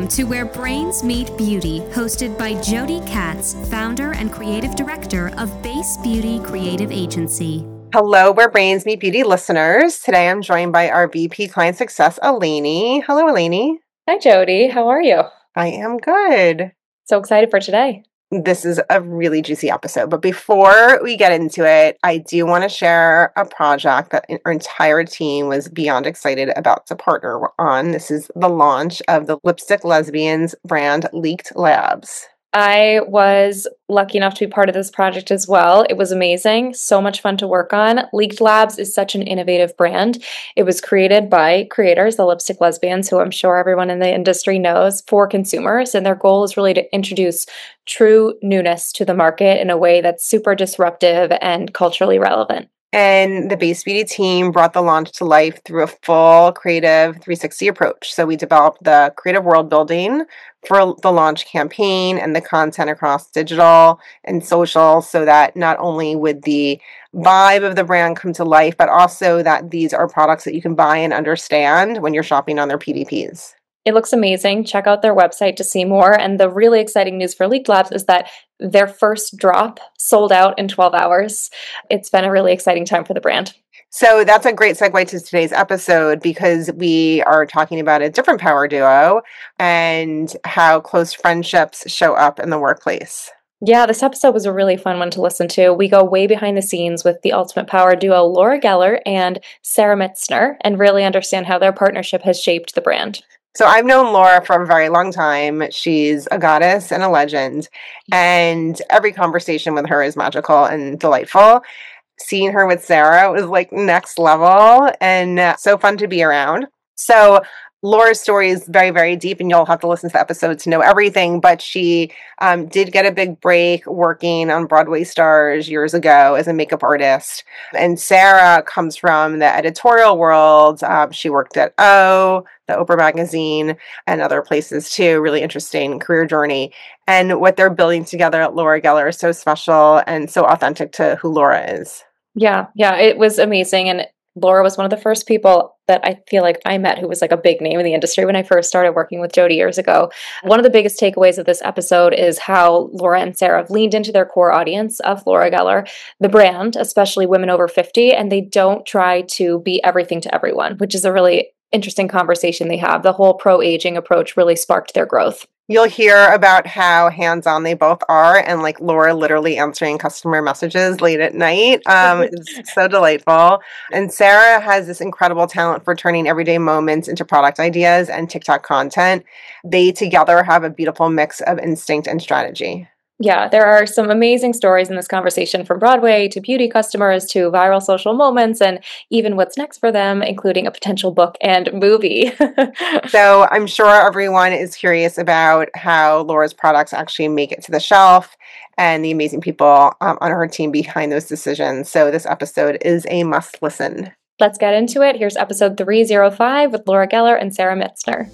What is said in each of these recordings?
Welcome to Where Brains Meet Beauty, hosted by Jody Katz, founder and creative director of Base Beauty Creative Agency. Hello, Where Brains Meet Beauty listeners. Today I'm joined by our VP Client Success, Eleni. Hello, Eleni. Hi, Jody. How are you? I am good. So excited for today. This is a really juicy episode, but before we get into it, I do want to share a project that our entire team was beyond excited about to partner on. This is the launch of the Lipstick Lesbians brand Leaked Labs. I was lucky enough to be part of this project as well. It was amazing. So much fun to work on. Leaked Labs is such an innovative brand. It was created by creators, the Lipstick Lesbians, who I'm sure everyone in the industry knows, for consumers. And their goal is really to introduce true newness to the market in a way that's super disruptive and culturally relevant. And the Base Beauty team brought the launch to life through a full creative 360 approach. So we developed the creative world building for the launch campaign and the content across digital and social, so that not only would the vibe of the brand come to life, but also that these are products that you can buy and understand when you're shopping on their PDPs. It looks amazing. Check out their website to see more. And the really exciting news for Leaked Labs is that their first drop sold out in 12 hours. It's been a really exciting time for the brand. So that's a great segue to today's episode, because we are talking about a different power duo and how close friendships show up in the workplace. Yeah, this episode was a really fun one to listen to. We go way behind the scenes with the ultimate power duo Laura Geller and Sarah Mitzner and really understand how their partnership has shaped the brand. So I've known Laura for a very long time. She's a goddess and a legend, and every conversation with her is magical and delightful. Seeing her with Sarah was like next level and so fun to be around. So Laura's story is very, very deep, and you'll have to listen to the episode to know everything. But she did get a big break working on Broadway Stars years ago as a makeup artist. And Sarah comes from the editorial world. She worked at O, the Oprah magazine, and other places too. Really interesting career journey. And what they're building together at Laura Geller is so special and so authentic to who Laura is. Yeah, it was amazing. And Laura was one of the first people that I feel like I met who was like a big name in the industry when I first started working with Jody years ago. One of the biggest takeaways of this episode is how Laura and Sarah have leaned into their core audience of Laura Geller, the brand, especially women over 50, and they don't try to be everything to everyone, which is a really interesting conversation they have. The whole pro-aging approach really sparked their growth. You'll hear about how hands-on they both are, and like Laura literally answering customer messages late at night. It's so delightful. And Sarah has this incredible talent for turning everyday moments into product ideas and TikTok content. They together have a beautiful mix of instinct and strategy. Yeah, there are some amazing stories in this conversation, from Broadway to beauty customers to viral social moments and even what's next for them, including a potential book and movie. So I'm sure everyone is curious about how Laura's products actually make it to the shelf and the amazing people on her team behind those decisions. So this episode is a must listen. Let's get into it. Here's episode 305 with Laura Geller and Sarah Mitzner.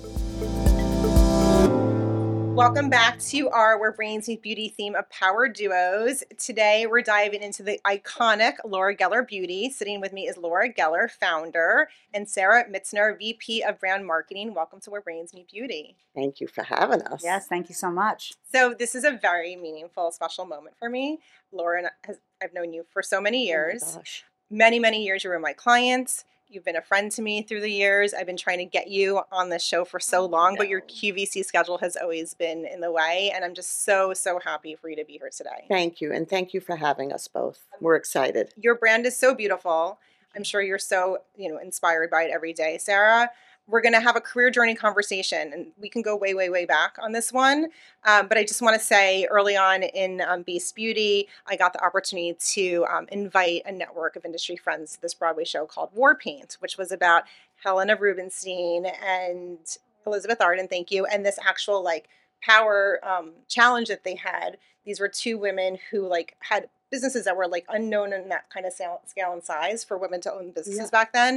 Welcome back to our Where Brains Meet Beauty theme of power duos. Today we're diving into the iconic Laura Geller Beauty. Sitting with me is Laura Geller, founder, and Sarah Mitzner, VP of Brand Marketing. Welcome to Where Brains Meet Beauty. Thank you for having us. Yes, thank you so much. So this is a very meaningful, special moment for me. Laura, I've known you for so many years. Oh my gosh. Many years you were my clients. You've been a friend to me through the years. I've been trying to get you on this show for so long, but your QVC schedule has always been in the way. And I'm just so happy for you to be here today. Thank you. And thank you for having us both. We're excited. Your brand is so beautiful. I'm sure you're so, inspired by it every day. Sarah, we're going to have a career journey conversation, and we can go way back on this one. But I just want to say, early on in Base Beauty, I got the opportunity to invite a network of industry friends to this Broadway show called War Paint, which was about Helena Rubinstein and Elizabeth Arden, thank you, and this actual power challenge that they had. These were two women who had businesses that were unknown in that kind of scale and size for women to own businesses back then.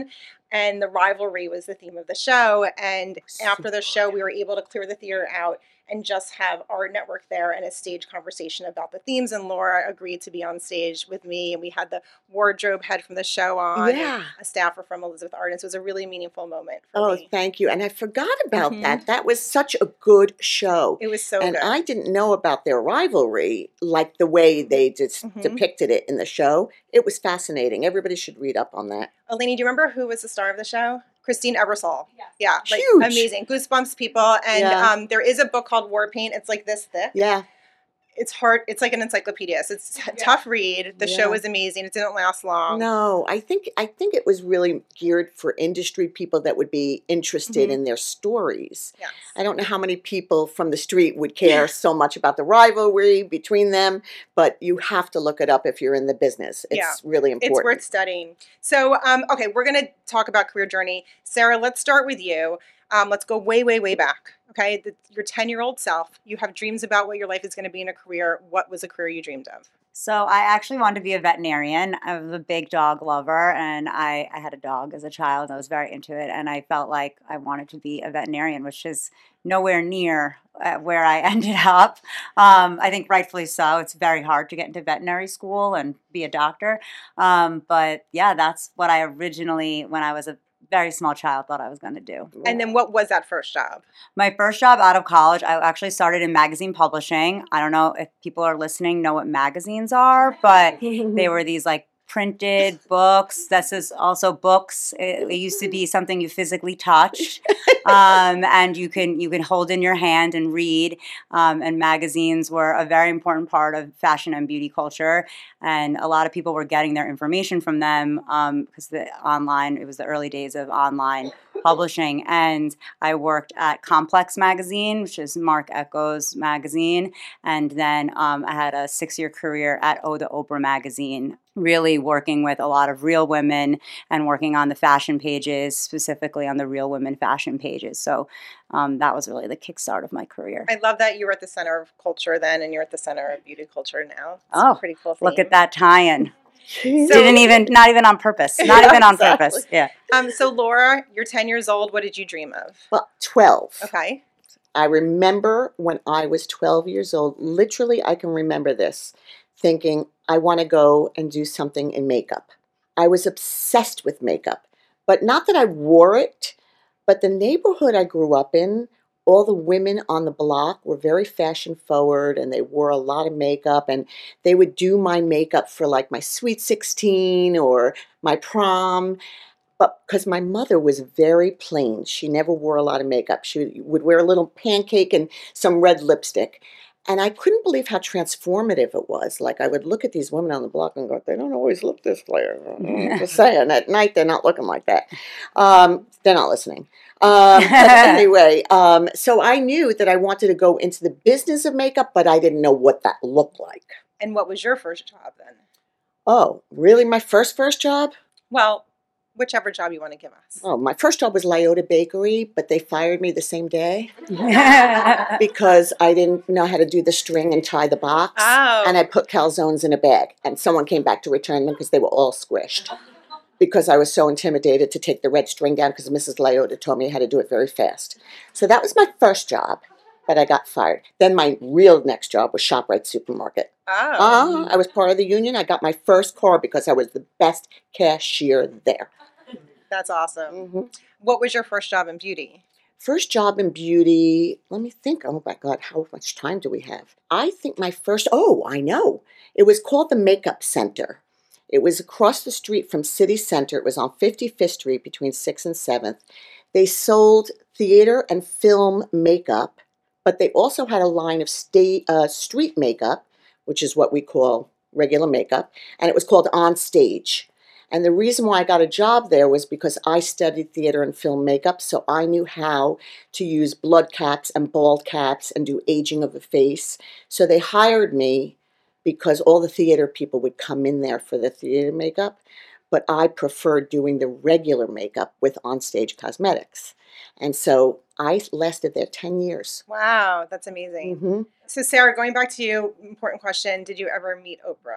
and the rivalry was the theme of the show. And after the show, we were able to clear the theater out and just have our network there and a stage conversation about the themes. And Laura agreed to be on stage with me. And we had the wardrobe head from the show on, Yeah. and a staffer from Elizabeth Arden. So it was a really meaningful moment for me. Thank you. And I forgot about Mhm. that. That was such a good show. It was so And good. I didn't know about their rivalry, like the way they just Mhm. depicted it in the show. It was fascinating. Everybody should read up on that. Eleni, do you remember who was the star of the show? Christine Ebersol. Yes. Yeah, like Huge. amazing. Goosebumps people. And Yeah. there is a book called War Paint. It's like this thick. Yeah. It's hard. It's like an encyclopedia. So it's a Yeah. tough read. The show Yeah. was amazing. It didn't last long. No, I think it was really geared for industry people that would be interested Mhm. in their stories. Yes. I don't know how many people from the street would care so much about the rivalry between them, but you have to look it up if you're in the business. It's Yeah. really It's important. worth studying. So, okay, we're going to talk about career journey. Sarah, let's start with you. Let's go way, way, way back. Okay, your 10-year-old self, you have dreams about what your life is going to be in a career. What was a career you dreamed of? So I actually wanted to be a veterinarian. I was a big dog lover, and I had a dog as a child. I was very into it, and I felt like I wanted to be a veterinarian, which is nowhere near where I ended up. I think rightfully so. It's very hard to get into veterinary school and be a doctor. But yeah, that's what I originally, when I was a very small child, thought I was going to do. And then what was that first job? My first job out of college, I actually started in magazine publishing. I don't know if people are listening know what magazines are, but they were these like printed books. This is also books. It used to be something you physically touched, and you can hold in your hand and read. And magazines were a very important part of fashion and beauty culture. And a lot of people were getting their information from them because it was the early days of online publishing. And I worked at Complex Magazine, which is Mark Echo's magazine. And then I had a 6-year career at Oh the Oprah magazine, really working with a lot of real women and working on the fashion pages, specifically on the real women fashion pages. So that was really the kickstart of my career. I love that you were at the center of culture then, and you're at the center of beauty culture now. It's Oh, a pretty cool thing. Look at that tie-in. So- Not even on purpose. Not even on Exactly. purpose. Yeah. So Laura, you're 10 years old. What did you dream of? Well, 12. Okay. I remember when I was 12 years old, literally I can remember this, thinking I want to go and do something in makeup. I was obsessed with makeup, but not that I wore it, but the neighborhood I grew up in, all the women on the block were very fashion forward and they wore a lot of makeup, and they would do my makeup for like my Sweet 16 or my prom. But because my mother was very plain, she never wore a lot of makeup. She would wear a little pancake and some red lipstick. And I couldn't believe how transformative it was. Like, I would look at these women on the block and go, they don't always look this way. Just saying, at night they're not looking like that. They're not listening. But anyway, so I knew that I wanted to go into the business of makeup, but I didn't know what that looked like. And what was your first job then? Oh, really? My first job? Well, whichever job you want to give us. Oh, my first job was Lyota Bakery, but they fired me the same day because I didn't know how to do the string and tie the box. Oh. And I put calzones in a bag, and someone came back to return them because they were all squished. Because I was so intimidated to take the red string down because Mrs. Lyota told me how to do it very fast. So that was my first job, but I got fired. Then my real next job was ShopRite Supermarket. Oh. I was part of the union. I got my first car because I was the best cashier there. That's awesome. Mm-hmm. What was your first job in beauty? First job in beauty, let me think. Oh my God, how much time do we have? I think I know. It was called the Makeup Center. It was across the street from City Center. It was on 55th Street between 6th and 7th. They sold theater and film makeup, but they also had a line of street makeup, which is what we call regular makeup, and it was called On Stage. And the reason why I got a job there was because I studied theater and film makeup, so I knew how to use blood caps and bald caps and do aging of the face. So they hired me because all the theater people would come in there for the theater makeup, but I preferred doing the regular makeup with On-Stage Cosmetics. And so I lasted there 10 years. Wow, that's amazing. Mm-hmm. So Sarah, going back to you, important question. Did you ever meet Oprah?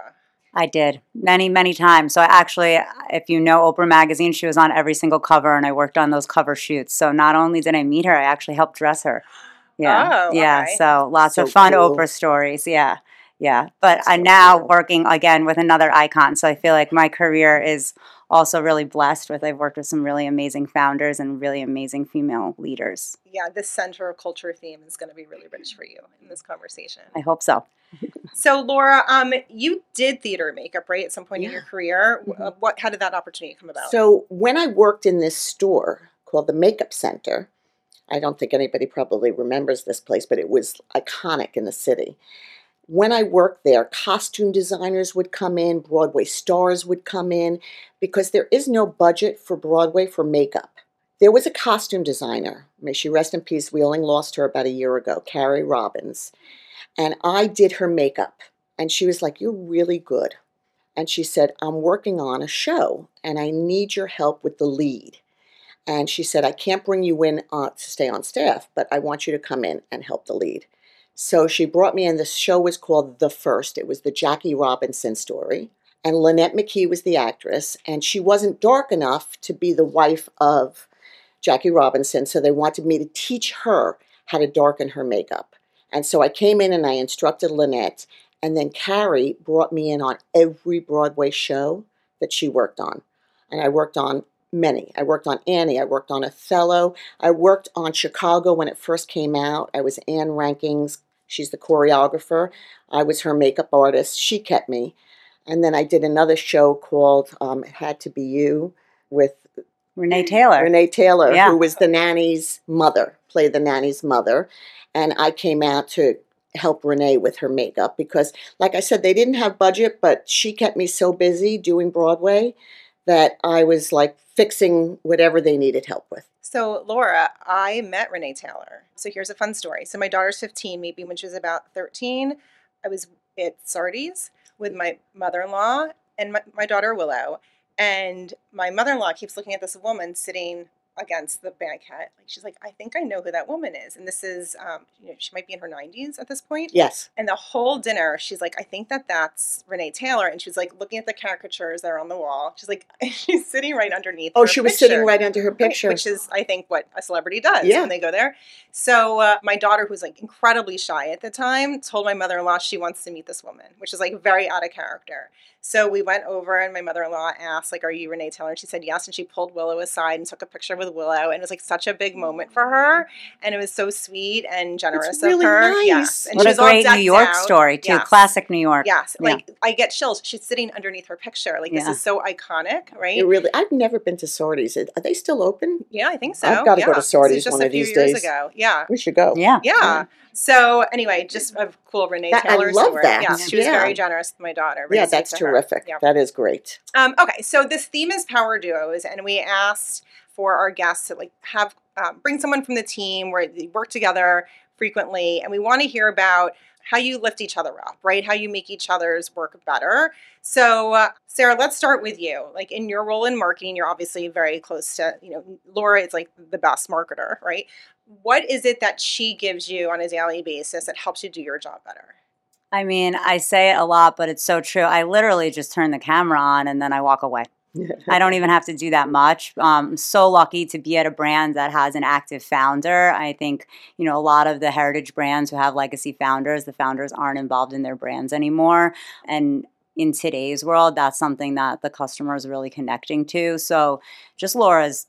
I did many times. So actually, if you know Oprah Magazine, she was on every single cover, and I worked on those cover shoots. So not only did I meet her, I actually helped dress her. Yeah, Oh, yeah. okay. So lots So of fun cool. Oprah stories. Yeah, yeah. But I'm So now cool. working again with another icon. So I feel like my career is also really blessed with. I've worked with some really amazing founders and really amazing female leaders. Yeah, this center of culture theme is going to be really rich for you in this conversation. I hope so. So, Laura, you did theater makeup, right, at some point in your career. How did that opportunity come about? So when I worked in this store called the Makeup Center, I don't think anybody probably remembers this place, but it was iconic in the city. When I worked there, costume designers would come in, Broadway stars would come in, because there is no budget for Broadway for makeup. There was a costume designer, may she rest in peace, we only lost her about a year ago, Carrie Robbins, and I did her makeup. And she was like, "You're really good." And she said, "I'm working on a show, and I need your help with the lead." And she said, "I can't bring you in to stay on staff, but I want you to come in and help the lead." So she brought me in. The show was called The First. It was the Jackie Robinson story. And Lynette McKee was the actress. And she wasn't dark enough to be the wife of Jackie Robinson. So they wanted me to teach her how to darken her makeup. And so I came in and I instructed Lynette. And then Carrie brought me in on every Broadway show that she worked on. And I worked on many. I worked on Annie. I worked on Othello. I worked on Chicago when it first came out. I was Anne Rankings. She's the choreographer. I was her makeup artist. She kept me. And then I did another show called It Had to Be You with Renee Taylor. Renee Taylor, Yeah. who was the nanny's mother, played the nanny's mother. And I came out to help Renee with her makeup because, like I said, they didn't have budget, but she kept me so busy doing Broadway that I was like fixing whatever they needed help with. So, Laura, I met Renee Taylor. So here's a fun story. So my daughter's 15, maybe when she was about 13. I was at Sardi's with my mother-in-law and my daughter Willow. And my mother-in-law keeps looking at this woman sitting against the banquette. Like she's like, "I think I know who that woman is." And this is, she might be in her 90s at this point. Yes. And the whole dinner, she's like, "I think that's Renee Taylor." And she was like looking at the caricatures that are on the wall. She's like, she's sitting right underneath. Oh, her she was picture. sitting right under her picture. Which is, I think, what a celebrity does Yeah. when they go there. So my daughter, who's like incredibly shy at the time, told my mother-in-law she wants to meet this woman, which is like very out of character. So we went over and my mother-in-law asked, like, "Are you Renee Taylor?" And she said yes. And she pulled Willow aside and took a picture with Willow. And it was like such a big moment for her. And it was so sweet and generous It's really of her. nice. Yes. And What a she's all great New decked York out. story, too. Yes. Classic New York. Yes. Yeah. Like I get chills. She's sitting underneath her picture. Like this Yeah. is so iconic, right? It really, I've never been to Sardi's. Are they still open? Yeah, I think so. I've gotta go to This is Sardi's just one a of few these years days. ago. Yeah. We should go. Yeah. Yeah. So anyway, just a cool Renee That- I Taylor love story. that. Yeah, she was Yeah. very generous with my daughter. Very Yeah, sweet that's to her. terrific. Yeah. That is great. Okay, so this theme is power duos, and we asked for our guests to like have bring someone from the team where they work together frequently, and we want to hear about how you lift each other up, right? How you make each other's work better. So, Sarah, let's start with you. Like in your role in marketing, you're obviously very close to, Laura is like the best marketer, right? What is it that she gives you on a daily basis that helps you do your job better? I mean, I say it a lot, but it's so true. I literally just turn the camera on and then I walk away. I don't even have to do that much. I'm so lucky to be at a brand that has an active founder. I think, a lot of the heritage brands who have legacy founders, the founders aren't involved in their brands anymore. And in today's world, that's something that the customer is really connecting to. So just Laura's,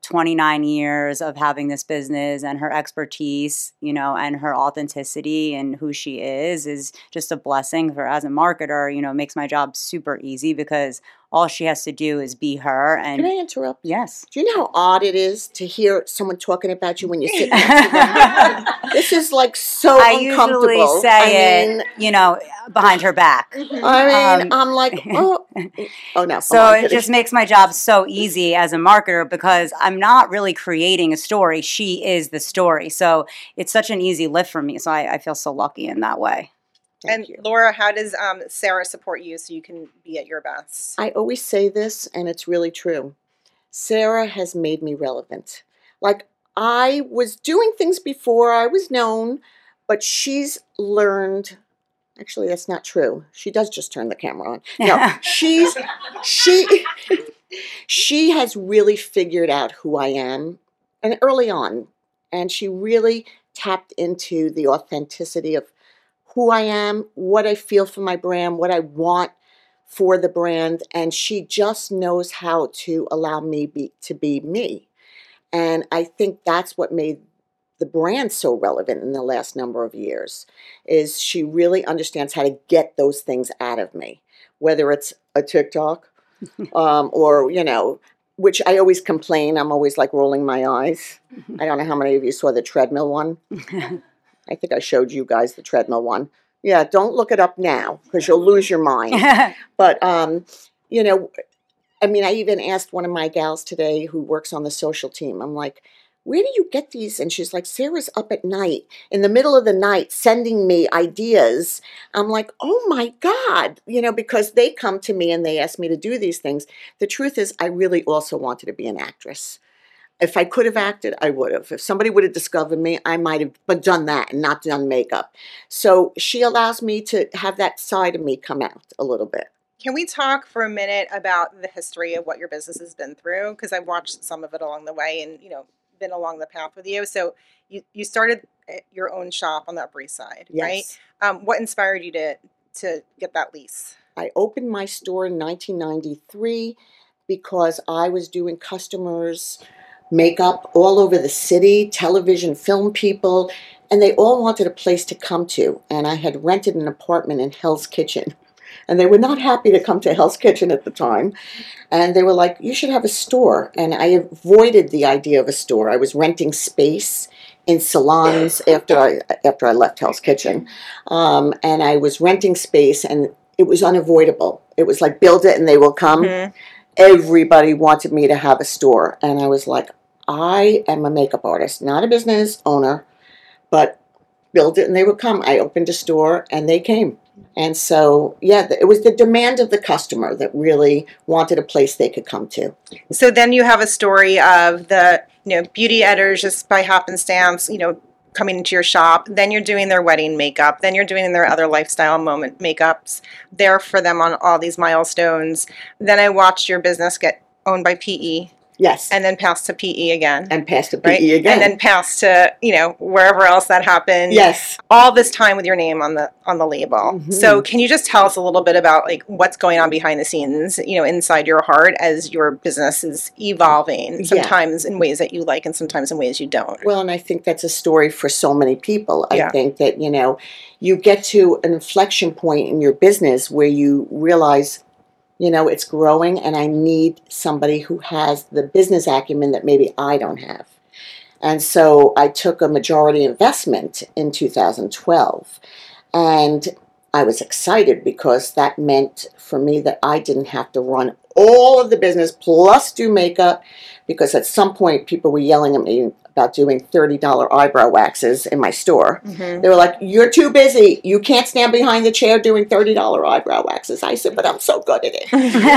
29 years of having this business and her expertise, and her authenticity and who she is just a blessing for as a marketer, makes my job super easy because all she has to do is be her. And Can I interrupt? yes. Do you know how odd it is to hear someone talking about you when you sit next to them? This is like so I uncomfortable. usually say it, behind her back. I'm like, oh no. So I'm it kidding. just makes my job so easy as a marketer because I'm not really creating a story. She is the story. So it's such an easy lift for me. So I feel so lucky in that way. Thank And you. Laura, how does Sarah support you so you can be at your best? I always say this, and it's really true. Sarah has made me relevant. Like, I was doing things before I was known, but she's learned Actually, that's not true. She does just turn the camera on. No, she has really figured out who I am, and early on, and she really tapped into the authenticity of who I am, what I feel for my brand, what I want for the brand, and she just knows how to allow me to be me. And I think that's what made the brand so relevant in the last number of years, is she really understands how to get those things out of me, whether it's a TikTok or, which I always complain. I'm always like rolling my eyes. I don't know how many of you saw the treadmill one. I think I showed you guys the treadmill one. Yeah, don't look it up now because you'll lose your mind. But, I even asked one of my gals today who works on the social team. I'm like, where do you get these? And she's like, Sarah's up at night, in the middle of the night, sending me ideas. I'm like, oh my God, because they come to me and they ask me to do these things. The truth is, I really also wanted to be an actress. If I could have acted, I would have. If somebody would have discovered me, I might have done that and not done makeup. So she allows me to have that side of me come out a little bit. Can we talk for a minute about the history of what your business has been through? Because I've watched some of it along the way and, been along the path with you. So you started your own shop on the Upper East Side, yes. Right? What inspired you to get that lease? I opened my store in 1993 because I was doing customers' makeup all over the city, television, film people, and they all wanted a place to come to. And I had rented an apartment in Hell's Kitchen. And they were not happy to come to Hell's Kitchen at the time. And they were like, you should have a store. And I avoided the idea of a store. I was renting space in salons after I left Hell's Kitchen. And I was renting space, and it was unavoidable. It was like, build it and they will come. Mm-hmm. Everybody wanted me to have a store. And I was like, I am a makeup artist, not a business owner, but build it and they would come. I opened a store and they came. And so, it was the demand of the customer that really wanted a place they could come to. So then you have a story of the, beauty editors just by happenstance, coming into your shop. Then you're doing their wedding makeup. Then you're doing their other lifestyle moment makeups. There for them on all these milestones. Then I watched your business get owned by PE. Yes. And then pass to PE again. And pass to PE again. And then pass to, wherever else that happened. Yes. All this time with your name on the label. Mm-hmm. So can you just tell us a little bit about what's going on behind the scenes, inside your heart as your business is evolving, sometimes in ways that you like and sometimes in ways you don't? Well, and I think that's a story for so many people. I think that, you get to an inflection point in your business where you realize, it's growing and I need somebody who has the business acumen that maybe I don't have. And so I took a majority investment in 2012. And I was excited because that meant for me that I didn't have to run all of the business plus do makeup, because at some point people were yelling at me about doing $30 eyebrow waxes in my store. Mm-hmm. They were like, you're too busy. You can't stand behind the chair doing $30 eyebrow waxes. I said, but I'm so good at it.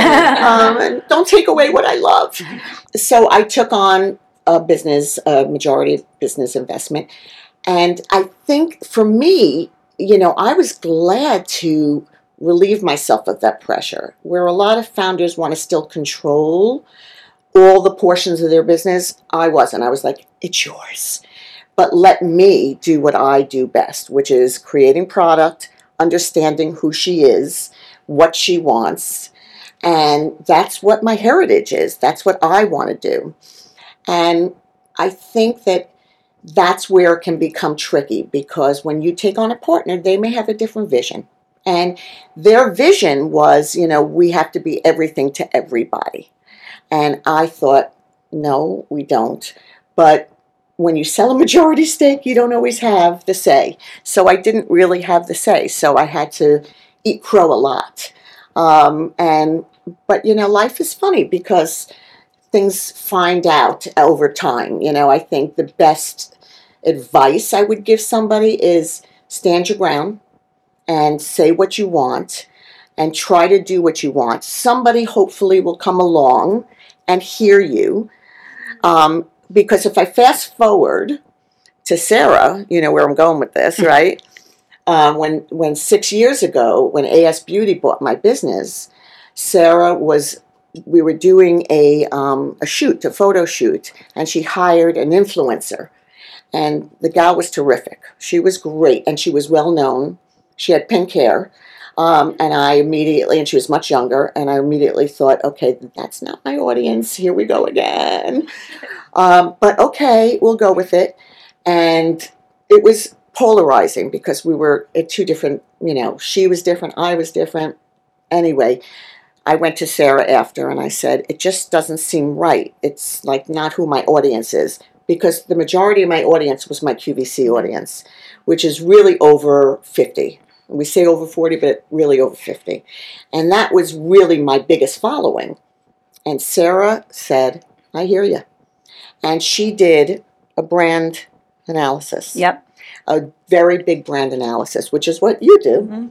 And don't take away what I love. So I took on a majority business investment. And I think for me, I was glad to relieve myself of that pressure, where a lot of founders want to still control all the portions of their business. I wasn't. I was like, it's yours. But let me do what I do best, which is creating product, understanding who she is, what she wants. And that's what my heritage is. That's what I want to do. And I think that that's where it can become tricky, because when you take on a partner, they may have a different vision. And their vision was, we have to be everything to everybody. And I thought, no, we don't. But when you sell a majority stake, you don't always have the say. So I didn't really have the say. So I had to eat crow a lot. But life is funny because things find out over time. I think the best advice I would give somebody is stand your ground and say what you want and try to do what you want. Somebody hopefully will come along and hear you. Because if I fast forward to Sarah, where I'm going with this, right? when 6 years ago, when AS Beauty bought my business, we were doing a photo shoot, and she hired an influencer. And the gal was terrific. She was great, and she was well known. She had pink hair. And she was much younger, and I immediately thought, okay, that's not my audience. Here we go again. But okay, we'll go with it. And it was polarizing because we were at two different, she was different, I was different. Anyway, I went to Sarah after and I said, it just doesn't seem right. It's like not who my audience is, because the majority of my audience was my QVC audience, which is really over 50. We say over 40, but really over 50. And that was really my biggest following. And Sarah said, I hear you. And she did a brand analysis. Yep. A very big brand analysis, which is what you do.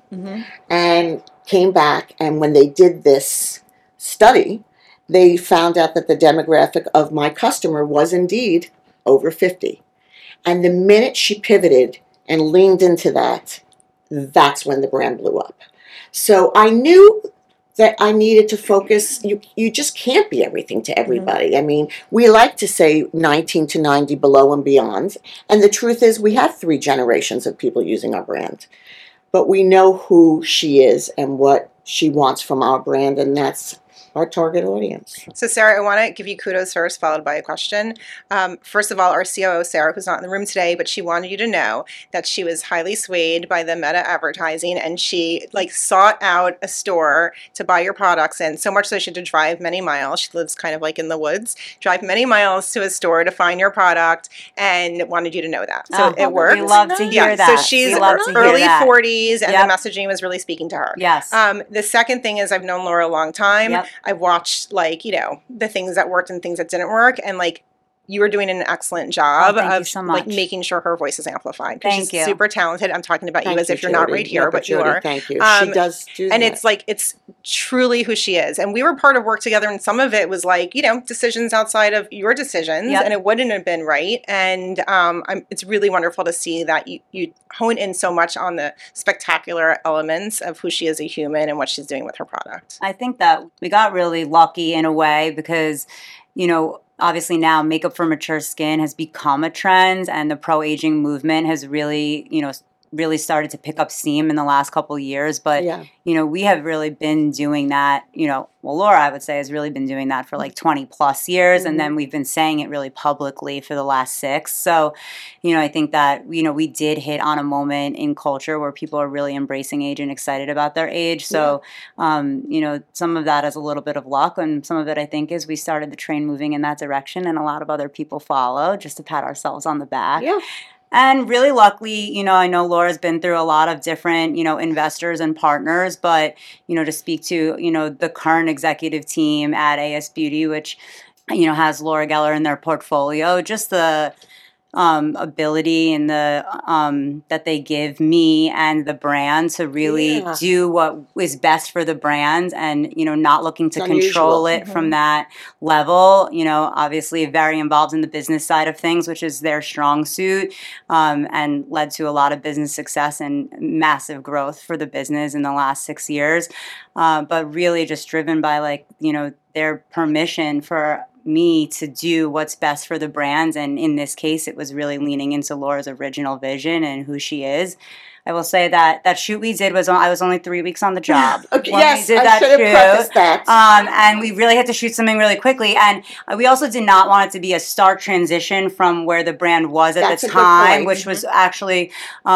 And came back, and when they did this study, they found out that the demographic of my customer was indeed over 50. And the minute she pivoted and leaned into that, that's when the brand blew up. So I knew that I needed to focus. You just can't be everything to everybody. I mean, we like to say 19 to 90 below and beyond. And the truth is we have 3 generations of people using our brand. But we know who she is and what she wants from our brand, and that's our target audience. So Sarah, I want to give you kudos first, followed by a question. First of all, our COO, Sarah, who's not in the room today, but she wanted you to know that she was highly swayed by the Meta advertising, and she sought out a store to buy your products in, so much so she had to drive many miles. She lives kind of like in the woods, drive many miles to a store to find your product, and wanted you to know that. So it worked. We love to hear that. So she's early 40s, and the messaging was really speaking to her. Yes. The second thing is I've known Laura a long time. Yep. I've watched the things that worked and things that didn't work, and you were doing an excellent job of making sure her voice is amplified. Thank you. Super talented. I'm talking about you as if you're not right here, but you are. Thank you. She does do and that. it's truly who she is. And we were part of work together, and some of it was decisions outside of your decisions, and it wouldn't have been right. And it's really wonderful to see that you hone in so much on the spectacular elements of who she is as a human and what she's doing with her product. I think that we got really lucky in a way because, obviously now makeup for mature skin has become a trend, and the pro-aging movement has really, really started to pick up steam in the last couple of years. But, we have really been doing that, Laura, I would say, has really been doing that for 20 plus years. And then we've been saying it really publicly for the last 6. So, I think that, we did hit on a moment in culture where people are really embracing age and excited about their age. So, some of that is a little bit of luck. And some of it, I think, is we started the train moving in that direction, and a lot of other people followed, just to pat ourselves on the back. Yeah. And really luckily, I know Laura's been through a lot of different, investors and partners, but, to speak to, the current executive team at AS Beauty, which, has Laura Geller in their portfolio, just the ability and the that they give me and the brand to really do what is best for the brand, and not looking to control it from that level. Obviously very involved in the business side of things, which is their strong suit, and led to a lot of business success and massive growth for the business in the last 6 years, but really just driven by their permission for me to do what's best for the brands. And in this case, it was really leaning into Laura's original vision and who she is. I will say that shoot we did I was only 3 weeks on the job. Okay, when yes, we did I should have prefaced that. And we really had to shoot something really quickly. And we also did not want it to be a stark transition from where the brand was at the time, which was actually,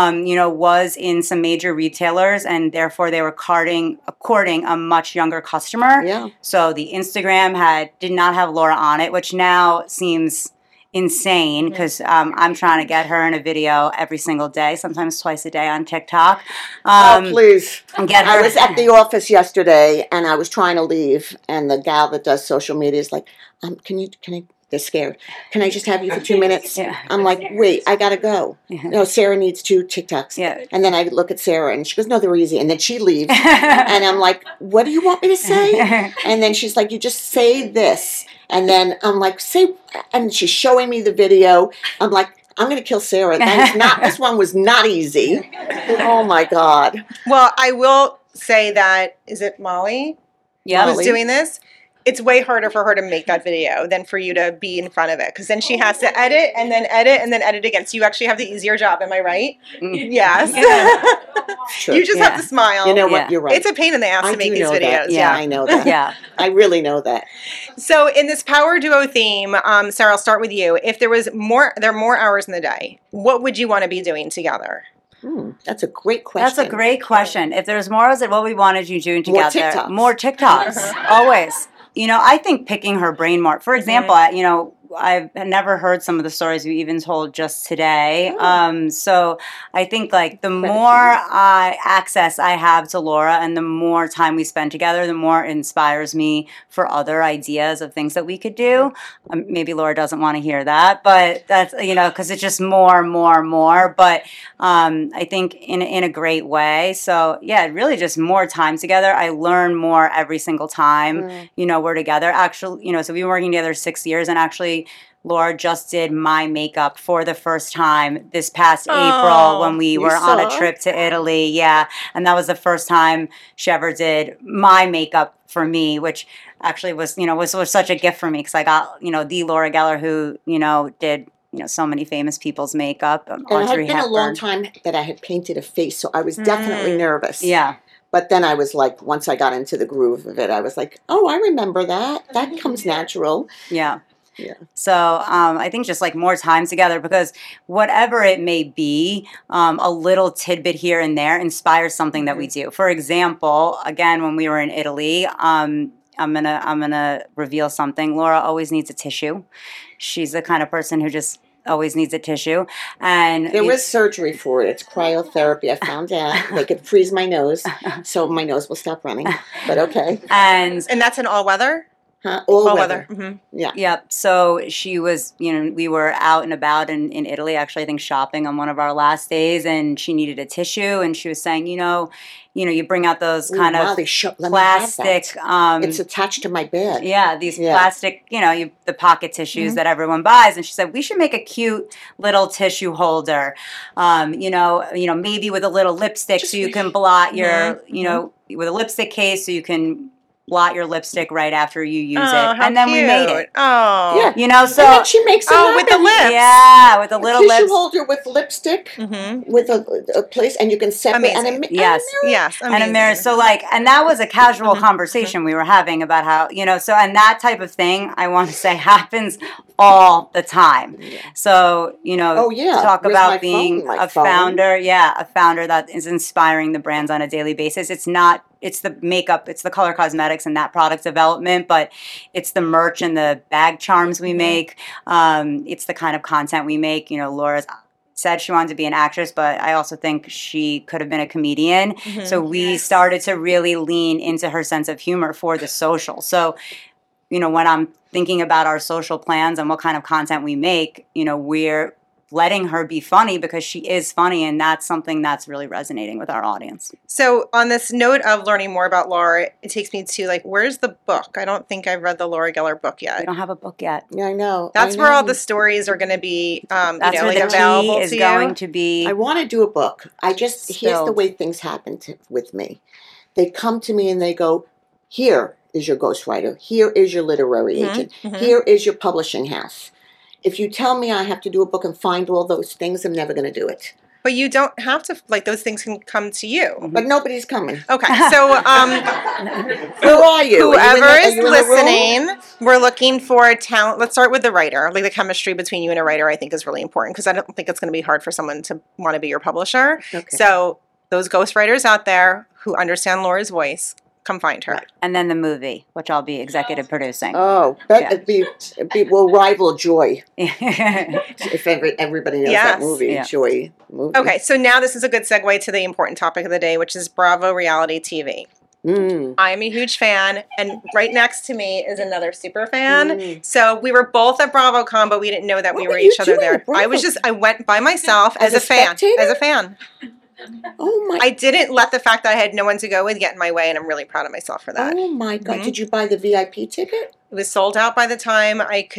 was in some major retailers, and therefore they were courting a much younger customer. Yeah. So the Instagram did not have Laura on it, which now seems insane because I'm trying to get her in a video every single day, sometimes twice a day on TikTok. Please. Get her. I was at the office yesterday and I was trying to leave, and the gal that does social media is like, they're scared. Can I just have you for 2 minutes? Yeah. I'm like, wait, I gotta go. No, Sarah needs 2 TikToks. Yeah. And then I look at Sarah and she goes, no, they're easy. And then she leaves. And I'm like, what do you want me to say? And then she's like, you just say this. And then I'm like, and she's showing me the video. I'm like, I'm going to kill Sarah. That's not. This one was not easy. Oh my God. Well, I will say that, is it Molly Yeah. who's doing this? It's way harder for her to make that video than for you to be in front of it, because then she has to edit and then edit again. So you actually have the easier job. Am I right? Yes. Sure. You just have to smile. You know what? Yeah. You're right. It's a pain in the ass I to make do these know videos. that. Yeah. I know that. Yeah. I really know that. So in this power duo theme, Sarah, I'll start with you. If there are more hours in the day, what would you want to be doing together? That's a great question. That's a great question. If there's more of what we wanted you doing More together, TikToks. more TikToks, always. You know, I think picking her brain more. For example, you know, I've never heard some of the stories you even told just today. So I think like the more access I have to Laura and the more time we spend together, the more it inspires me for other ideas of things that we could do. Maybe Laura doesn't want to hear that, but that's, you know, because it's just more. But I think in a great way. So yeah, really just more time together. I learn more every single time, you know, we're together. Actually, you know, so we've been working together 6 years, and actually Laura just did my makeup for the first time this past April when we were on a trip to Italy. Yeah. And that was the first time she ever did my makeup for me, which actually was, you know, was such a gift for me, because I got, you know, the Laura Geller who, you know, did, you know, so many famous people's makeup. And it had been a long time that I had painted a face, so I was definitely nervous. Yeah. But then I was like, once I got into the groove of it, I was like, oh, I remember that. That comes natural. Yeah. Yeah. So I think just like more time together, because whatever it may be, a little tidbit here and there inspires something that we do. For example, again, when we were in Italy, I'm gonna reveal something. Laura always needs a tissue. She's the kind of person who just always needs a tissue. And there was surgery for it. It's cryotherapy. I found out they could freeze my nose, so my nose will stop running. But okay. And that's an all weather? All weather. Mm-hmm. Yeah. Yep. So she was, you know, we were out and about in Italy, actually, I think shopping on one of our last days, and she needed a tissue, and she was saying, you know, you bring out those kind of plastic. It's attached to my bed. Yeah, these plastic, you know, the pocket tissues that everyone buys, and she said we should make a cute little tissue holder, you know, maybe with a little lipstick, so you can blot your, you know, with a lipstick case, so you can blot your lipstick right after you use it. And then we made it. Oh. Yeah. You know, so. And then she makes it with the lips. Yeah, with a little tissue holder with lipstick, with a place, and you can separate. Amazing. Yes. Yes. And a mirror. So like, and that was a casual conversation we were having about how, you know, so, and that type of thing, I want to say, happens all the time. So, you know, talk about being a founder. Yeah, a founder that is inspiring the brands on a daily basis. It's the makeup, it's the color cosmetics and that product development, but it's the merch and the bag charms we make. It's the kind of content we make. You know, Laura's said she wanted to be an actress, but I also think she could have been a comedian. So we started to really lean into her sense of humor for the social. So, you know, when I'm thinking about our social plans and what kind of content we make, you know, we're letting her be funny because she is funny, and that's something that's really resonating with our audience. So on this note of learning more about Laura, it takes me to like, where's the book? I don't think I've read the Laura Geller book yet. We don't have a book yet. Yeah, I know. That's where all the stories are going to be, that's you know, where like the available key is to going you. to be. I want to do a book. Here's the way things happen with me. They come to me and they go, here is your ghostwriter. Here is your literary agent. Here is your publishing house. If you tell me I have to do a book and find all those things, I'm never going to do it. But you don't have to, like, those things can come to you. But nobody's coming. Okay, so who are you? Whoever is listening, we're looking for a talent. Let's start with the writer. Like, the chemistry between you and a writer, I think, is really important, because I don't think it's going to be hard for someone to want to be your publisher. Okay. So those ghostwriters out there who understand Laura's voice, come find her. And then the movie, which I'll be executive producing. Oh, will rival Joy. If everybody knows that movie, Joy movie. Okay, so now this is a good segue to the important topic of the day, which is Bravo reality TV. I'm a huge fan, and right next to me is another super fan. So we were both at BravoCon, but we didn't know that we were each other there. I went by myself as a fan. As a fan. Oh my! I didn't let the fact that I had no one to go with get in my way, and I'm really proud of myself for that. Oh my God! Did you buy the VIP ticket? It was sold out by the time I could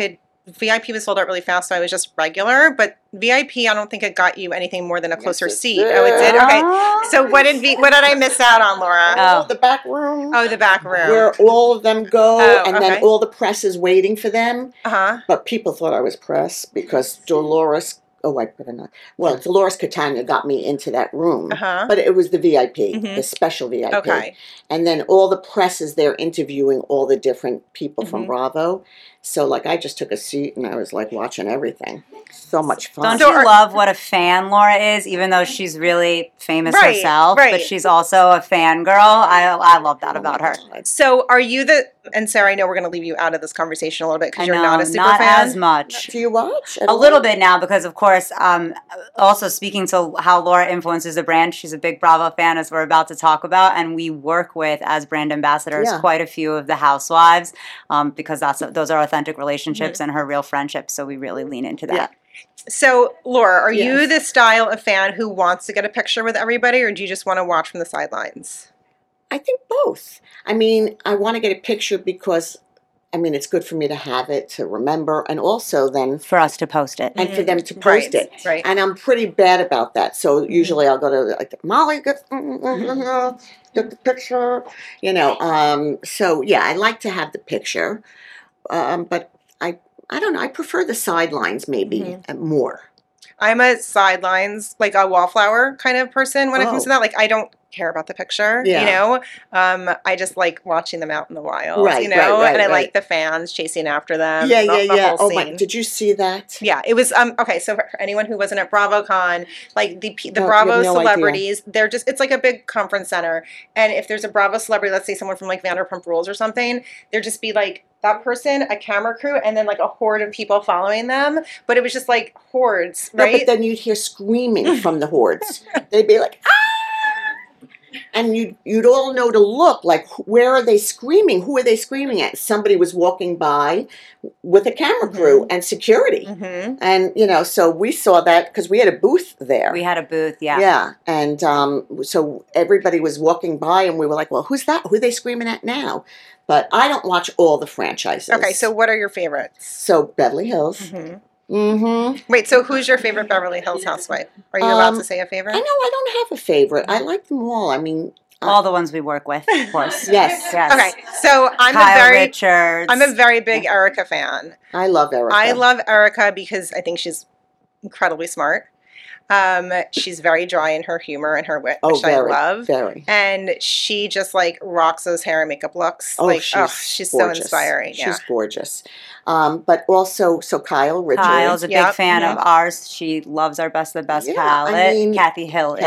VIP was sold out really fast, so I was just regular. But VIP, I don't think it got you anything more than a closer it seat. did. Oh, it did. Okay. Oh. So what did I miss out on, Laura? Oh. The back room. Oh, the back room. Where all of them go, Oh, and okay. then all the press is waiting for them. But people thought I was press because Dolores. Oh, I better not. Well, Dolores Catania got me into that room, but it was the VIP, the special VIP. Okay. And then all the press is there interviewing all the different people from Bravo. So, like, I just took a seat and I was like watching everything. So much fun. Don't you love what a fan Laura is, even though she's really famous herself? Right. But she's also a fangirl. I love that about her. So are you and Sarah, I know we're going to leave you out of this conversation a little bit because you're know, not a super not fan. as much. Do you watch? A little bit now because, of course, also speaking to how Laura influences the brand, she's a big Bravo fan, as we're about to talk about, and we work with, as brand ambassadors, quite a few of the housewives because those are authentic relationships and her real friendships, so we really lean into that. Yeah. So, Laura, are you the style of fan who wants to get a picture with everybody, or do you just want to watch from the sidelines? I think both. I mean, I want to get a picture because, I mean, it's good for me to have it, to remember, and also then For us to post it. and for them to post it. Right. And I'm pretty bad about that. So usually I'll go to like Molly, get the picture, So yeah, I like to have the picture, but I don't know. I prefer the sidelines maybe more. I'm a sidelines, like a wallflower kind of person when it comes to that. Like, I don't care about the picture, I just like watching them out in the wild, Right, and I like the fans chasing after them. Yeah. The whole Oh my! scene. Did you see that? Yeah, it was okay. So for anyone who wasn't at BravoCon, like the No, Bravo you have no celebrities, they're just, it's like a big conference center. And if there's a Bravo celebrity, let's say someone from like Vanderpump Rules or something, there'd just be like that person, a camera crew, and then like a horde of people following them. But it was just like hordes, right? No, but then you'd hear screaming from the hordes. They'd be like, ah! And you'd all know to look, like, where are they screaming? Who are they screaming at? Somebody was walking by with a camera crew and security. And, so we saw that because we had a booth there. We had a booth, yeah. Yeah. And so everybody was walking by and we were like, well, who's that? Who are they screaming at now? But I don't watch all the franchises. Okay, so what are your favorites? So Beverly Hills. Wait, so who's your favorite Beverly Hills housewife? Are you allowed to say a favorite? I know I don't have a favorite. I like them all. I mean, all the ones we work with, of course. Yes. Okay, so Kyle Richards. I'm a very big Erica fan. I love Erica. I love Erica because I think she's incredibly smart. She's very dry in her humor and her wit, which I love. Very. And she just like rocks those hair and makeup looks. Oh, like, she's so gorgeous. inspiring. She's gorgeous. But also, so Kyle Richards. Kyle's a big fan of ours. She loves our Best of the Best palette. I mean, Kathy Hilton.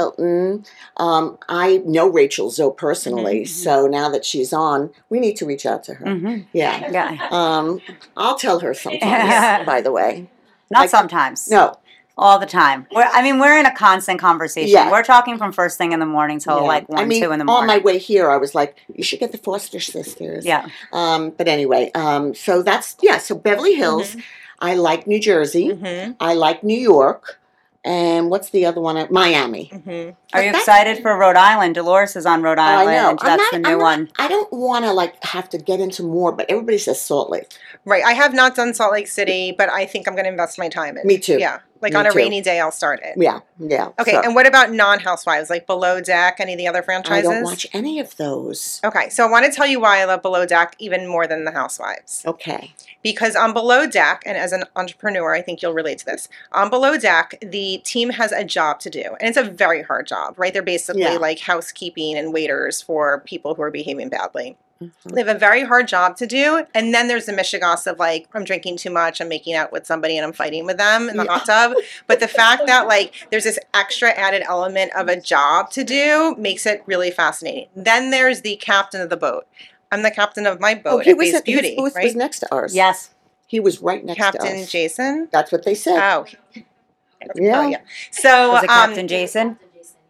I know Rachel Zoe personally, so now that she's on, we need to reach out to her. Yeah. I'll tell her sometimes, by the way. Not sometimes. No. All the time. We're in a constant conversation. Yeah. We're talking from first thing in the morning till like 1, 2 in the morning. On my way here, I was like, you should get the Foster sisters. Yeah. But anyway, so that's, so Beverly Hills. I like New Jersey. I like New York. And what's the other one? Miami. Are you excited for Rhode Island? Dolores is on Rhode Island. I know. That's the new one. I don't want to have to get into more, but everybody says Salt Lake. Right. I have not done Salt Lake City, but I think I'm going to invest my time in it. Me too. Yeah. Like Me on a too. rainy day, I'll start it. Yeah. Okay. So, And what about non-Housewives, like Below Deck, any of the other franchises? I don't watch any of those. Okay. So I want to tell you why I love Below Deck even more than the Housewives. Okay. Because on Below Deck, and as an entrepreneur, I think you'll relate to this. On Below Deck, the team has a job to do. And it's a very hard job, right? They're basically like housekeeping and waiters for people who are behaving badly. They have a very hard job to do. And then there's the mishigas of like, I'm drinking too much, I'm making out with somebody and I'm fighting with them in the hot tub. But the fact that like there's this extra added element of a job to do makes it really fascinating. Then there's the captain of the boat. I'm the captain of my boat at Base Beauty, his booth right? was next to ours. Yes. He was right next to us. Captain Jason? That's what they said. Oh. Yeah. So Was it Captain Jason?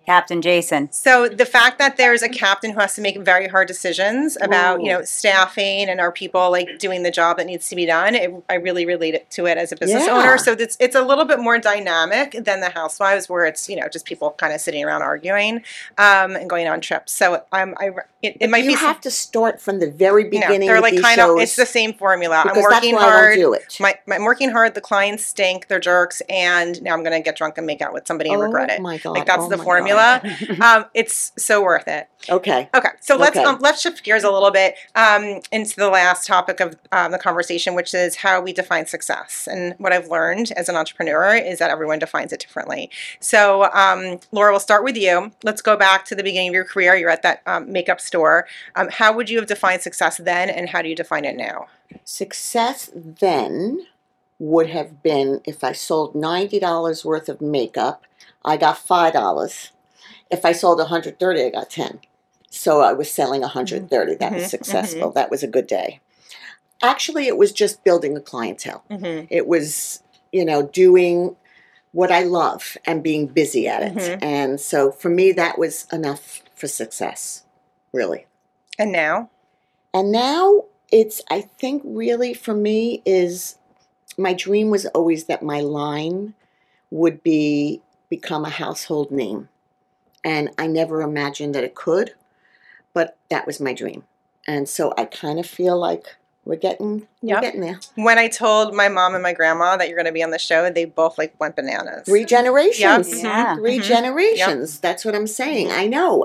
Captain Jason. So the fact that there's a captain who has to make very hard decisions about, Ooh. staffing and are people like doing the job that needs to be done, I really relate it to it as a business Yeah. owner. So it's a little bit more dynamic than the housewives, where it's just people kind of sitting around arguing and going on trips. So it might You be have to start from the very beginning. they're with like these kind of shows, it's the same formula. because I'm working that's why hard. I don't do it. I'm working hard. The clients stink. They're jerks, and now I'm going to get drunk and make out with somebody and regret it. Oh my God. Like that's Oh the my formula. It's so worth it. Okay. Okay, so Okay. let's shift gears a little bit into the last topic of the conversation, which is how we define success. And what I've learned as an entrepreneur is that everyone defines it differently. So, Laura, we'll start with you. Let's go back to the beginning of your career. You're at that makeup store. How would you have defined success then, and how do you define it now? Success then would have been if I sold $90 worth of makeup, I got $5. If I sold 130, I got 10. So I was selling 130. That was successful. That was a good day. Actually, it was just building a clientele. It was, doing what I love and being busy at it. And so for me, that was enough for success, really. And now? And now I think really for me is my dream was always that my line would become a household name. And I never imagined that it could, but that was my dream. And so I kind of feel like we're getting there. When I told my mom and my grandma that you're going to be on the show, they both went bananas. 3 generations. Yep. Yeah. 3 generations. Yep. That's what I'm saying. I know.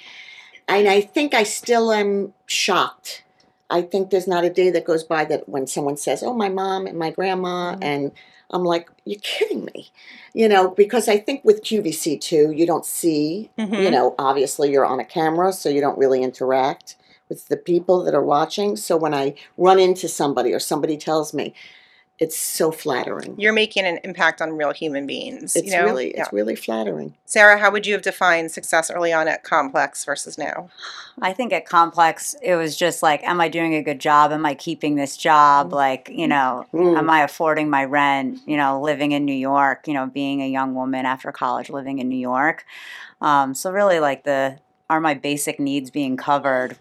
I think I still am shocked. I think there's not a day that goes by that when someone says, "Oh, my mom and my grandma," and I'm like, "You're kidding me," because I think with QVC too, you don't see, obviously you're on a camera, so you don't really interact with the people that are watching. So when I run into somebody or somebody tells me, it's so flattering. You're making an impact on real human beings. It's really flattering. Sarah, how would you have defined success early on at Complex versus now? I think at Complex, it was just like, am I doing a good job? Am I keeping this job? Like, am I affording my rent? Living in New York, being a young woman after college, living in New York. So really like are my basic needs being covered,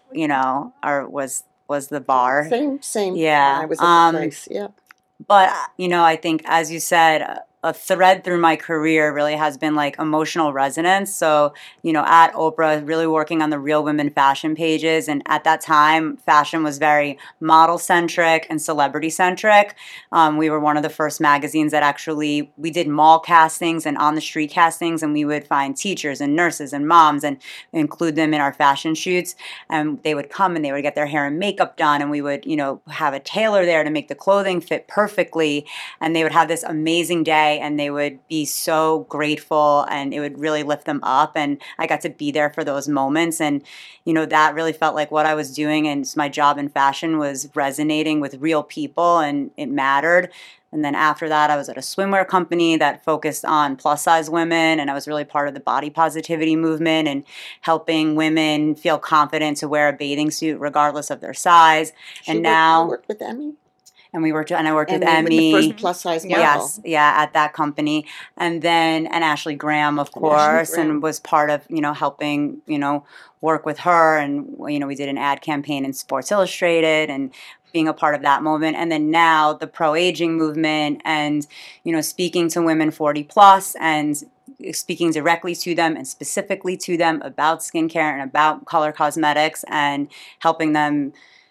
was the bar. Same. Yeah. I was at the place, yeah. But, I think, as you said, a thread through my career really has been like emotional resonance. So, at Oprah, really working on the Real Women fashion pages. And at that time, fashion was very model centric and celebrity centric. We were one of the first magazines that we did mall castings and on the street castings, and we would find teachers and nurses and moms and include them in our fashion shoots. And they would come and they would get their hair and makeup done. And we would, have a tailor there to make the clothing fit perfectly. And they would have this amazing day. And they would be so grateful and it would really lift them up. And I got to be there for those moments. And, that really felt like what I was doing and my job in fashion was resonating with real people and it mattered. And then after that, I was at a swimwear company that focused on plus size women. And I was really part of the body positivity movement and helping women feel confident to wear a bathing suit regardless of their size. You worked with Emmy? And I worked with Emmy. The first plus size model. Yes, at that company. And Ashley Graham, of course, and was part of, helping, work with her. And, we did an ad campaign in Sports Illustrated and being a part of that movement. And then now the pro-aging movement and, speaking to women 40 plus and speaking directly to them and specifically to them about skincare and about color cosmetics and helping them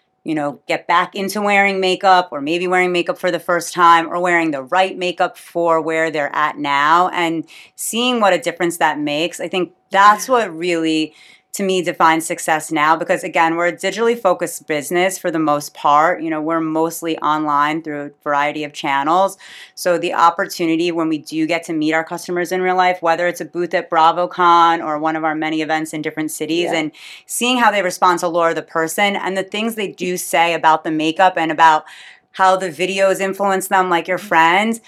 get back into wearing makeup or maybe wearing makeup for the first time or wearing the right makeup for where they're at now and seeing what a difference that makes. I think that's what really, to me, defines success now because, again, we're a digitally focused business for the most part. We're mostly online through a variety of channels. So the opportunity when we do get to meet our customers in real life, whether it's a booth at BravoCon or one of our many events in different cities, and seeing how they respond to Laura the person and the things they do say about the makeup and about how the videos influence them, like your friends,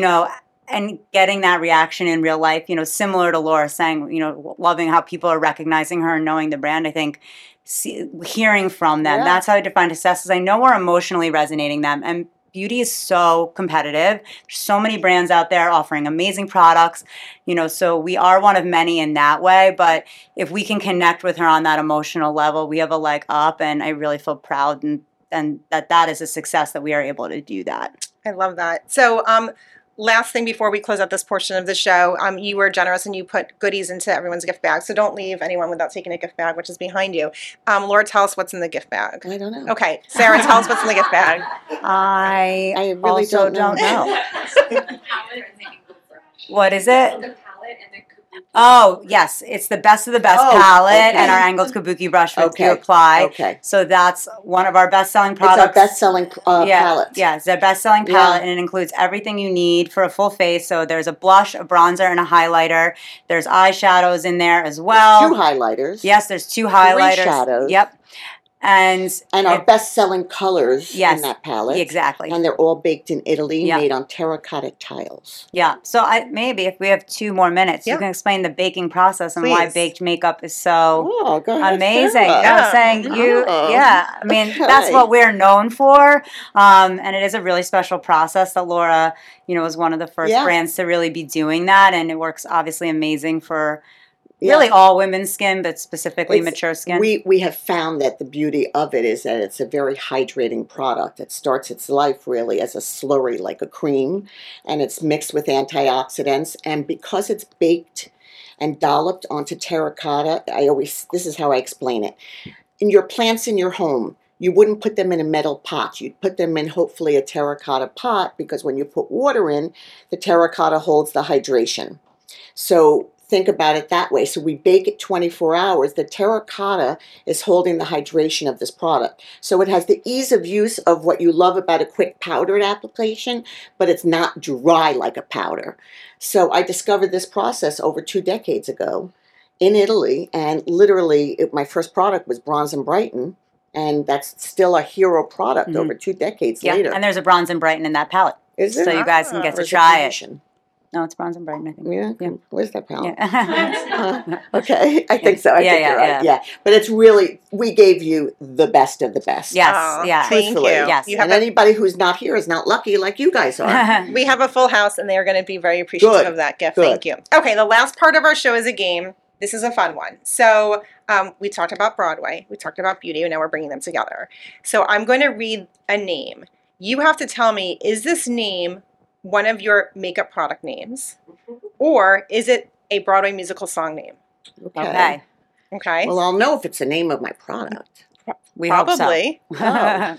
and getting that reaction in real life, similar to Laura saying, loving how people are recognizing her and knowing the brand, I think hearing from them, that's how I define success, is I know we're emotionally resonating them. And beauty is so competitive. There's so many brands out there offering amazing products, so we are one of many in that way. But if we can connect with her on that emotional level, we have a leg up, and I really feel proud and that is a success that we are able to do that. I love that. So, last thing before we close out this portion of the show, you were generous and you put goodies into everyone's gift bag. So don't leave anyone without taking a gift bag, which is behind you. Laura, tell us what's in the gift bag. I don't know. Okay, Sarah, tell us what's in the gift bag. I really also don't know. What is it? Oh, yes. It's the best of the best palette and our angled kabuki brush with you apply. Okay. So that's one of our best-selling It's products. our best-selling palette. Yeah, it's our best-selling palette, and it includes everything you need for a full face. So there's a blush, a bronzer, and a highlighter. There's eyeshadows in there as well. 2 highlighters. Yes, there's 2 highlighters. 3 shadows. Yep. And our best-selling colors in that palette. Exactly. And they're all baked in Italy, Yeah. made on terracotta tiles. Yeah. So maybe if we have 2 more minutes, you can explain the baking process and why Please. baked makeup is so go ahead, amazing. Sarah. I was saying I mean, that's Okay. what we're known for. And it is a really special process that Laura, was one of the first brands to really be doing that. And it works obviously amazing for really all women's skin, but specifically mature skin. We have found that the beauty of it is that it's a very hydrating product. It starts its life really as a slurry, like a cream, and it's mixed with antioxidants. And because it's baked and dolloped onto terracotta, this is how I explain it. In your plants in your home, you wouldn't put them in a metal pot. You'd put them in hopefully a terracotta pot, because when you put water in, the terracotta holds the hydration. So think about it that way. So we bake it 24 hours. The terracotta is holding the hydration of this product. So it has the ease of use of what you love about a quick powdered application, but it's not dry like a powder. So I discovered this process over 2 decades ago in Italy, and literally my first product was Bronze and Brighten, and that's still a hero product over 2 decades later. And there's a Bronze and Brighten in that palette. Is there? So you guys can get to Or is try it. Venetian? No, it's Bronze and Brighten, I think. Yeah. Where's that palette? Yeah. Okay, I think so. I think you're right. Yeah, but it's really, we gave you the best of the best. Yes, thank you. Truthfully. Yes. You have And anybody who's not here is not lucky like you guys are. We have a full house, and they are going to be very appreciative Good. of that gift. Good. Thank you. Okay, the last part of our show is a game. This is a fun one. So we talked about Broadway. We talked about beauty, and now we're bringing them together. So I'm going to read a name. You have to tell me, is this name one of your makeup product names, or is it a Broadway musical song name? Okay. Okay. Well, I'll know if it's the name of my product. We Probably. hope so.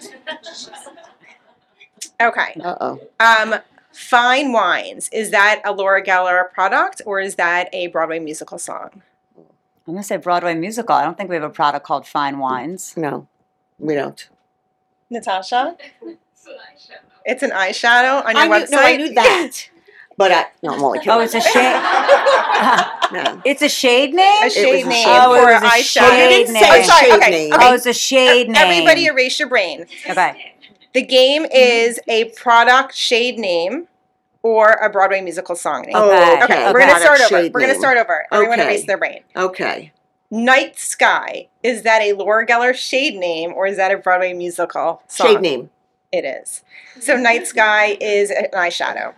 Okay. Uh-oh. Fine Wines. Is that a Laura Geller product, or is that a Broadway musical song? I'm going to say Broadway musical. I don't think we have a product called Fine Wines. No, we don't. Natasha? It's an eyeshadow on your website? No, I knew that. But I'm only kidding. Oh, it's a shade. No. It's a shade name? A shade a name shade for name. eyeshadow. Shade You didn't name. say sorry. Shade Okay. name. Okay. Oh, it's a shade name. Everybody erase your brain. Okay. The game is a product shade name or a Broadway musical song name. Okay. Okay, we're Okay. going to start over. Shade We're going to name. start over. Everyone Okay. erase their brain. Okay. Night Sky. Is that a Laura Geller shade name, or is that a Broadway musical song? Shade name. It is. So Night Sky is an eyeshadow.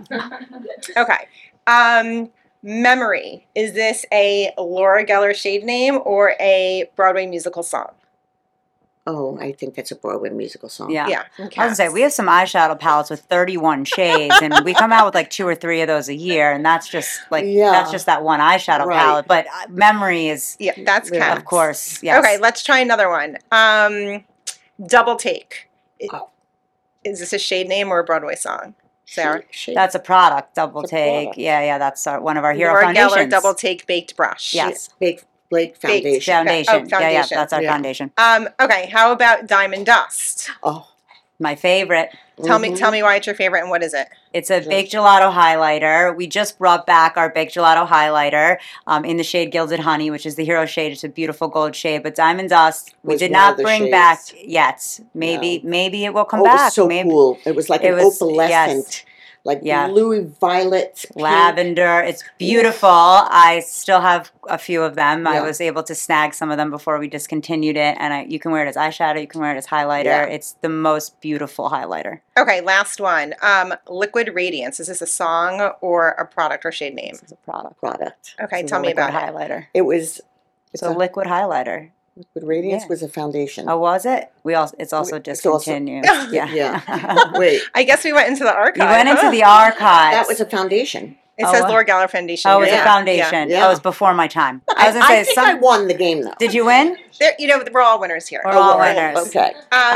Okay. Memory. Is this a Laura Geller shade name or a Broadway musical song? Oh, I think that's a Broadway musical song. Yeah. Yeah. I was going to say, we have some eyeshadow palettes with 31 shades, and we come out with like 2 or 3 of those a year, and that's just that's just that one eyeshadow Right. palette. But memory is, Yeah, that's Yeah. Cats. of course, yes. Okay, let's try another one. Double Take. Oh. Is this a shade name or a Broadway song? Sarah? Shade. That's a product, Double It's a Take. product. Yeah, that's one of our hero Laura foundations. Geller Double Take Baked Brush. Yes. Blake Foundation. Foundation. Oh, Yeah, foundation. that's our Yeah. foundation. Okay, how about Diamond Dust? Oh. My favorite. Tell me why it's your favorite and what is it? It's a baked gelato highlighter. We just brought back our baked gelato highlighter in the shade Gilded Honey, which is the hero shade. It's a beautiful gold shade. But Diamond Dust, we Was did one not of the bring shades. back yet. Maybe it will come It back. was so Maybe. cool. It was like It an was- opalescent like Yeah. blue, violet, pink. Lavender. It's beautiful. I still have a few of them. I Yeah. was able to snag some of them before we discontinued it. And you can wear it as eyeshadow. You can wear it as highlighter. Yeah. It's the most beautiful highlighter. Okay, last one. Liquid Radiance. Is this a song or a product or shade name? This is a product. Okay, This is tell a me liquid about it. highlighter. It's It's a liquid highlighter. Liquid Radiance Yeah. was a foundation. Oh, was it? It's also It's also- discontinued. Yeah. Wait, I guess we went into the archive. You went into huh? the archives. that was a foundation. It Oh, says what? Laura Geller Foundation. Oh, it was Yeah. a foundation. Yeah. That was before my time. I was I gonna say think I won the game though. Did you win? We're all winners here. We're all well, winners. Okay.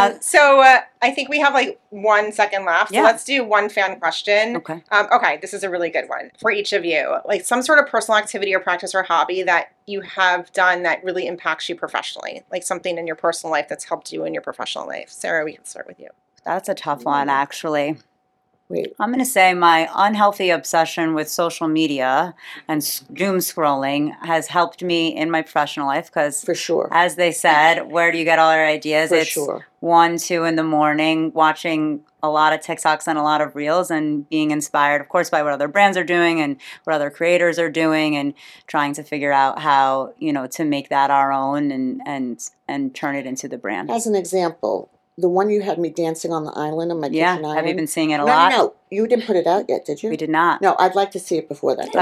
So I think we have like 1 second left. So Yeah. let's do one fan question. Okay. Okay, this is a really good one for each of you. Like some sort of personal activity or practice or hobby that you have done that really impacts you professionally. Like something in your personal life that's helped you in your professional life. Sarah, we can start with you. That's a tough one, actually. Wait. I'm going to say my unhealthy obsession with social media and doom scrolling has helped me in my professional life because, For sure. as they said, where do you get all your ideas? For It's sure. 1, 2 in the morning, watching a lot of TikToks and a lot of Reels and being inspired, of course, by what other brands are doing and what other creators are doing and trying to figure out how, to make that our own and turn it into the brand. As an example, the one you had me dancing on the island on my Yeah. kitchen island. Have you been seeing it a No, lot? no, you didn't put it out yet, did you? We did not. No, I'd like to see it before that.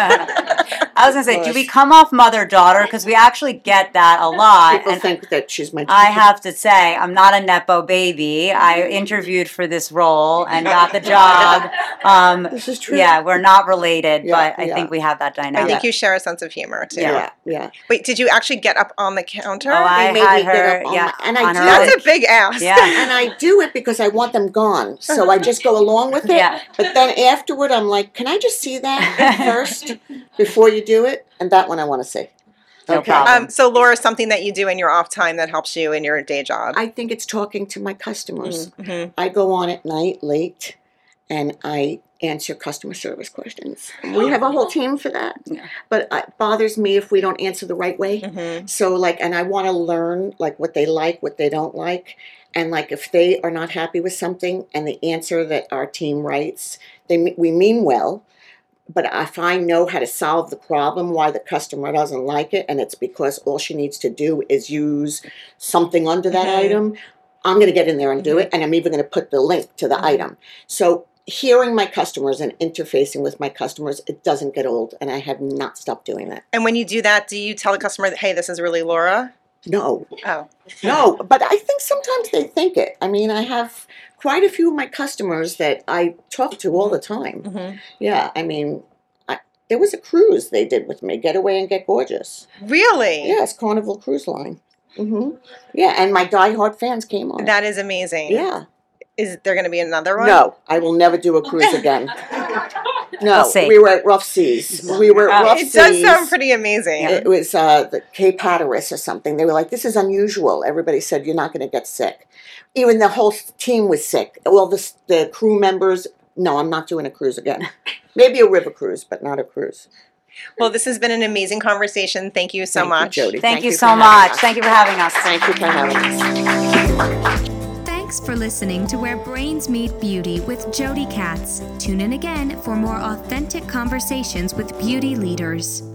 Okay. I was going to say, do we come off mother-daughter? Because we actually get that a lot. People And think that she's my I have to say, I'm not a Nepo baby. I interviewed for this role and got the job. This is true. Yeah, we're not related, Yeah, but I yeah. think we have that I dynamic. think you share a sense of humor too. Yeah. Yeah. Wait, did you actually get up on the counter? Oh, I They made had me get her, up on yeah, my- and I on her do That's own. a big ass. Yeah. And I do it because I want them gone. So I just go along with it. Yeah. But then afterward, I'm like, can I just see that first before you do it? And that one I want to see. No problem. So Laura, something that you do in your off time that helps you in your day job. I think it's talking to my customers. Mhm. I go on at night late and I answer customer service questions. We have a whole team for that. Yeah. But it bothers me if we don't answer the right way. Mhm. So and I want to learn what they like, what they don't like. And if they are not happy with something and the answer that our team writes, we mean well. But if I know how to solve the problem, why the customer doesn't like it, and it's because all she needs to do is use something under that Mhm. item, I'm going to get in there and do it. And I'm even going to put the link to the item. So hearing my customers and interfacing with my customers, it doesn't get old. And I have not stopped doing that. And when you do that, do you tell the customer that, hey, this is really Laura? No. Oh. No, but I think sometimes they think it. I mean, I have quite a few of my customers that I talk to all the time. Mhm. Yeah, I mean, there was a cruise they did with me, Get Away and Get Gorgeous. Really? Yes, Carnival Cruise Line. Yeah, and my diehard fans came on. That is amazing. Yeah. Is there going to be another one? No, I will never do a cruise again. No, We'll see. we were at Rough Seas. We were at Rough Seas. It does sound pretty amazing. It was the Cape Hatteras or something. They were like, this is unusual. Everybody said, you're not going to get sick. Even the whole team was sick. Well, the crew members, no, I'm not doing a cruise again. Maybe a river cruise, but not a cruise. Well, this has been an amazing conversation. Thank you so Thank you, much. Jody. Thank you for so having much. us. Thank you for having us. Thank you for having us. Thanks for listening to Where Brains Meet Beauty with Jody Katz. Tune in again for more authentic conversations with beauty leaders.